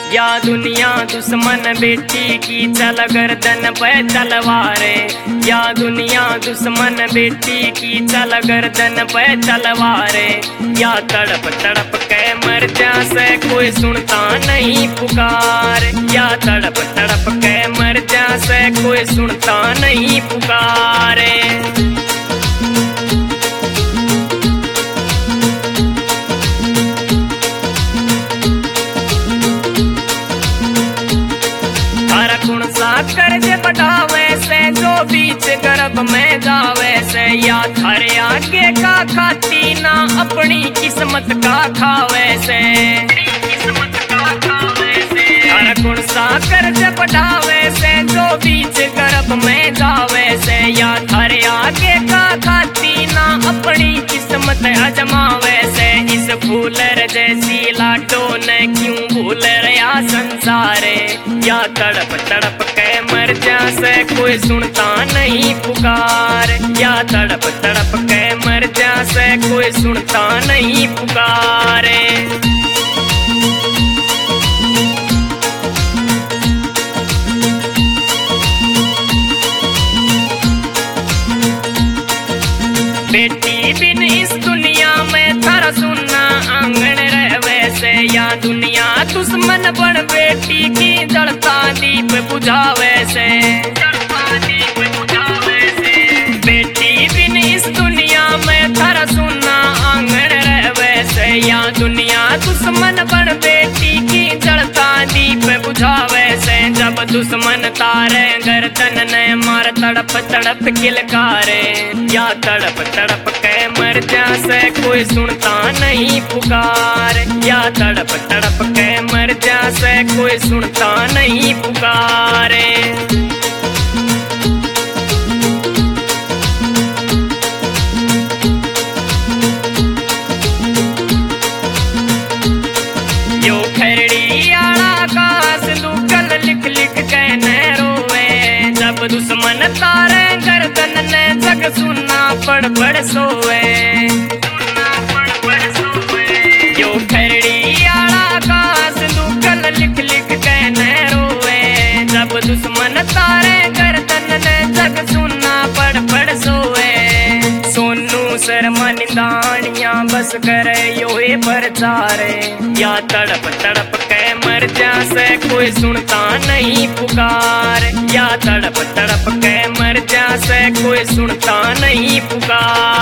या दुनिया दुश्मन बेटी की चल गर्दन पे तलवारे। या दुनिया दुश्मन बेटी की चल गर्दन पे तलवारे। या तड़प तड़प के मर जा से कोई सुनता नहीं पुकार। या तड़प तड़प के मर जा से कोई सुनता नहीं पुकारे। कर्ज बढ़ावे से जो बीच गर्भ में जावे से। या थारे आगे का खाती ना अपनी किस्मत का खावे से। हर गुण सा कर्ज बढ़ावे से जो बीच गर्भ में जावे से। या थारे आगे का खाती ना अपनी किस्मत अजमावे से। इस फूलर जैसी लाडो ने क्यों भूल रहा संसारे। या तड़प तड़प के मर जा से कोई सुनता नहीं पुकार। या तड़प तड़प के मर जा से कोई सुनता नहीं पुकारे। बेटी बिन इस दुनिया में थारा सुनना आंगन रहवे से। या दुनिया दुश्मन बन बेटी की जलता दीप बुझावे से। बेटी बिन इस दुनिया में थारा सुनना आंगन रहवे से। या दुनिया दुश्मन बन बेटी की जलता दीप बुझावे से। जब दुश्मन तारे गर्दन ने मार तड़प तड़प किलकारे। या तड़प तड़प के मर जा से कोई सुनता नहीं पुकार। या तड़प तड़प के मर जा से कोई सुनता नहीं पुकारे। यो खरड़ी आला का सिंदूकल लिख लिख के न रोवे। जब दुश्मन तारे गर्दन ने जग सुनना पड़ पड़ सोवे। यो खरड़ी आला का सिंदूकल लिख लिख के न रोवे। जब दुश्मन तारे गर्दन ने जग सुनना पड़ पड़ सोवे। सोनू शर्मा निदानिया बस करे योए प्रचारे। या तड़प तड़प के मर जा से कोई सुनता नहीं पुकार। या तड़प तड़प के मर जा से कोई सुनता नहीं पुकार।